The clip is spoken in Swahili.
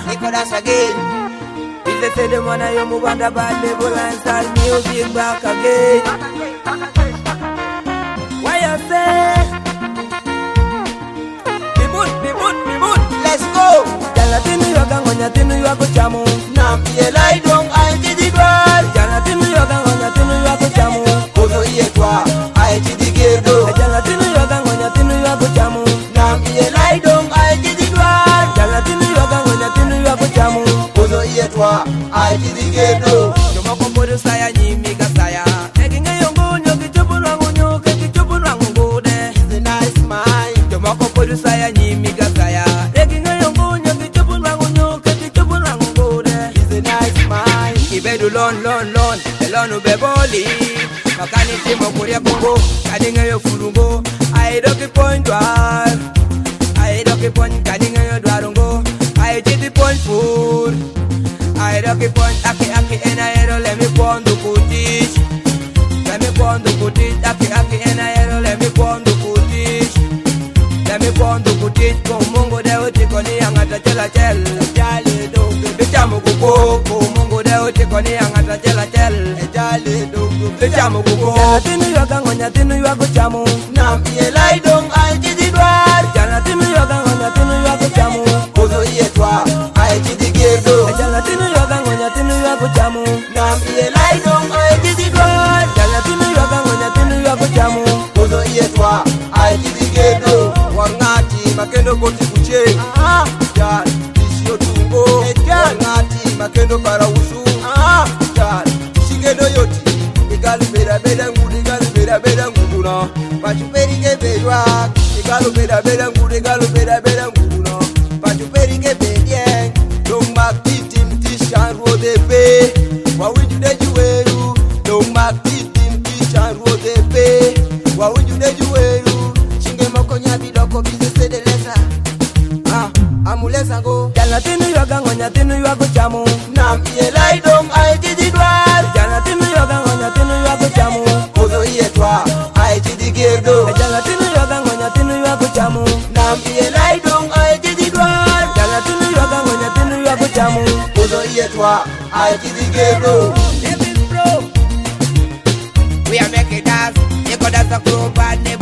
Nicholas again. If they say the money you move on the bad label and start music back again. Why you say? Be mood. Let's go. Jana tinu yoga ngonya tinu yoga chamu. Nampie lai dong aitidigwal. Jana tinu yoga ngonya tinu yoga chamu. Ozo ietwa aitidigirdo. Jana tinu yoga ngonya tinu yoga chamu. Nampie lai dong aitidigwal. Jana tinu yoga ngonya tinu yoga chamu. Ozo ietwa aitidigirdo. Joma kombodo saya nyimiga saya. Eginge yongo nyoki chupu nangu nyoke kichupu nangu ngode. He's a nice man. Joma kombodo saya nyimiga saya. Eginge yongo nyoki chupu nangu nyoke kichupu nangu ngode. He's a nice man. Ibedu lon elonu beboli. Makani timo kuria kuko kadinga yo furungo. Aidoki point war. Aidoki point kadinga yo dwarungo. Aijiti point food. Aidoki point aki enaero let me pondo kutish. Let me pondo kutish aki enaero let me pondo kutish. Let me pondo kutish kumungo de utikoni angata chela chel. Jale dongo. Bichamu kuko kumungo de utikoni angata chela chel. Jale dongo. Bichamu kuko. Jana tinu yoga ngonya tinu yoga chamu. Nampie lai dong aitidigwal. Jana tinu yoga ngonya tinu yoga chamu. Ozo ietwa aitidigirdo. Jana tinu yoga ngonya tinu yoga chamu. Nampie lai dong aitidigwal. Jana tinu yoga ngonya tinu yoga chamu. Ozo ietwa aitidigirdo. Wangati makendo koti kuche. Jal isio tungo. Ngati makendo karausu. Jal shigendo yoti. Igalu beda ngudu no. Pachuperi ke bedwa. Igalu beda ngudu no. Pachuperi ke bedien. Don't mark titim tishan rode pe. Wawinju de juweru. Don't mark titim tishan rode pe. Wawinju de juweru. Shinge moko nyabi doko bize sede lesa. Amulesa go. Jana tinu yoga ngonya tinu yoga chamu. Nampie lai dong aitidigwal. Jana tinu yoga ngonya tinu yoga chamu. Ozo ietwa aitidigirdo. Jana tinu yoga ngonya tinu yoga chamu. Nampie lai dong aitidigwal. Jana tinu yoga ngonya tinu yoga chamu. Ozo ietwa aitidigirdo. We are making dance. You could dance a crew bad.